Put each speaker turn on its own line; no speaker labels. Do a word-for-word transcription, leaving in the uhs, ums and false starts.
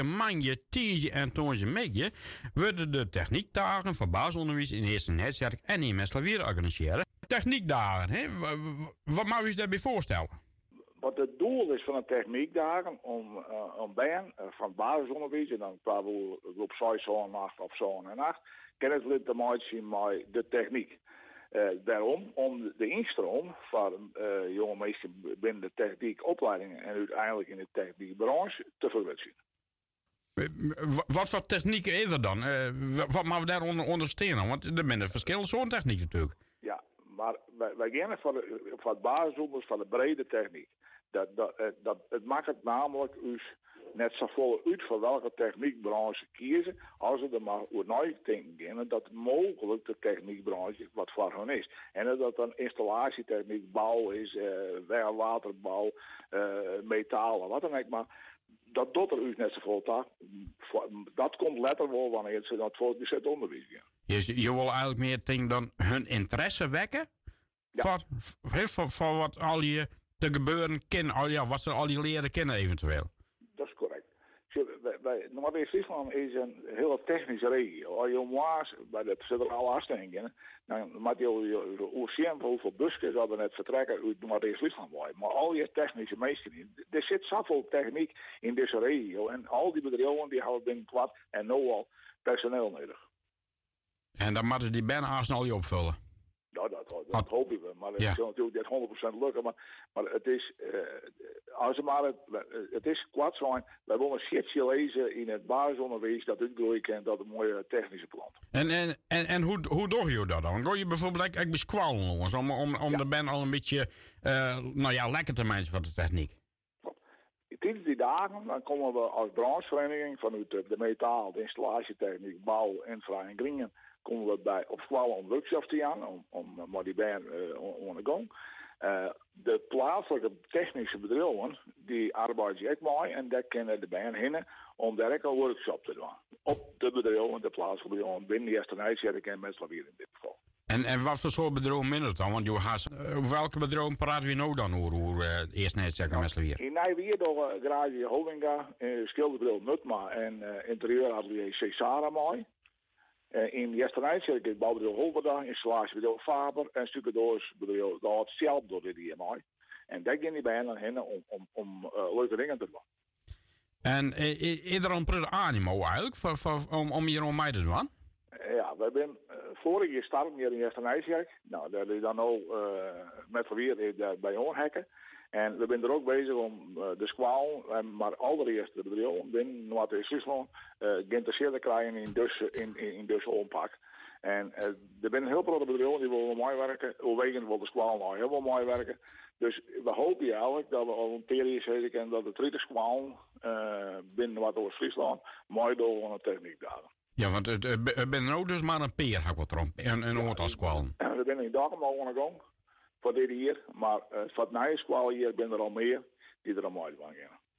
Manje, tientje en toonje meegje worden de techniekdagen voor basisonderwijs in Eerste Netwerk en in Messlavier organiseren. Techniekdagen, hè? Wat mag u zich daarbij voorstellen?
Wat het doel is van de techniekdagen om, uh, om bij uh, van basisonderwijs en dan bijvoorbeeld op zes, zeven, acht of zeven en acht kennis te maken zien met de techniek. Uh, daarom om de instroom van uh, jonge meesten binnen de techniekopleidingen en uiteindelijk in de techniekbranche te vergroten.
Wat voor technieken is er dan? Uh, wat mag we daaronder ondersteunen? Want er zijn verschillende soorten techniek natuurlijk.
Ja, maar wij, wij gaan voor, de, voor het basisonderwijs van de brede techniek. Dat, dat, dat, het maakt het namelijk dus net zo vol uit voor welke techniekbranche kiezen, als ze er maar over nadenken gaan dat mogelijk de techniekbranche wat voor hen is. En dat dan installatietechniek, bouw is, uh, weg- en waterbouw, uh, metalen, wat dan ook. Maar dat doet er dus net zo vol taak. Dat komt letterlijk wel wanneer ze dat voortgezet onderwijs gaan.
Je, je wil eigenlijk meer dingen dan hun interesse wekken? Ja. Voor, voor, voor wat al je te gebeuren kennen, al, ja, wat ze al die leren kennen eventueel.
Dat is correct. Noord-West-Friesland is een hele technische regio. Als je omwaars bij de centrale afstelling dan moet je zien hoeveel busjes hadden net vertrekken uit Noord-West-Friesland. Maar al je technische meesten in. Er zit zoveel techniek in deze regio. En al die bedrijven die hebben binnen kwart en nu al personeel nodig.
En dan moeten die bijna al je opvullen.
Nou, dat, dat, dat hopen we. Maar het ja. zal natuurlijk niet honderd procent lukken. Maar, maar het is, uh, als het maar het, het is kwart zijn. Wij willen een shitje lezen in het basisonderwijs dat uitgroeien kent dat een mooie technische plant.
En, en, en, en hoe, hoe doe je dat dan? Doe je bijvoorbeeld eigenlijk bij squallen om, om, om ja. de ben al een beetje uh, nou ja, lekker te maken van de techniek?
Tijdens die dagen dan komen we als branchevereniging vanuit de, de metaal, de installatietechniek, bouw, infra en gringen komen we bij op squallen om workshops te gaan, om, om maar die band uh, on the gang. Uh, de plaatselijke technische bedrijven, die arbeiden ook mooi en daar kunnen de band heen om daar ook een workshop te doen. Op de bedrijven, de plaatselijke bedrijven, binnen de eerste Nijsjerk en Messlavier in dit geval.
En, en wat voor soort bedrijven minder dan? Want je has, uh, welke bedrijven praten we nou dan over, over uh, eerst Nijsjerk en Messlavier?
In Nijwier door uh, Garage Hovinga, uh, schilderbedrijf Nutma en uh, interieuratelier Cesara mooi. Uh, in de eerste Nijsjerk is bouwbedrijf Holverda, installatiebedrijf Faber en stukken door bedrijf dat zelf door dit hier mooi. En daar gaan die bij hen heen om, om, om uh, leuke dingen te doen.
En uh, is er een prettig animo eigenlijk voor, voor, om, om hier om mij te doen?
Uh, ja, we hebben uh, vorig jaar starten hier in de eerste Nijsjerk. Nou, daar is dan ook uh, met verweer bij ons hekken. En we zijn er ook bezig om uh, de squaal, en maar allereerst de bedrijven binnen Noord-West-Friesland uh, geïnteresseerd te krijgen in dus, in, in, in dus ompak. En uh, er zijn heel veel bedrijven die willen mooi werken, overwegend wil de squaal nou heel wel mooi werken. Dus we hopen eigenlijk dat we al een periode zeker en dat de tweede squaal uh, binnen Noord-West-Friesland mooi door aan de techniek dagen.
Ja, want het, het, het ben ook dus maar een peer, hak wat erom, een, een oort als squaal.
We zijn in dag al aan de gang. Voor dit hier, maar uh, voor het nieuwe squal hier zijn er al meer die er al mooi van gaan.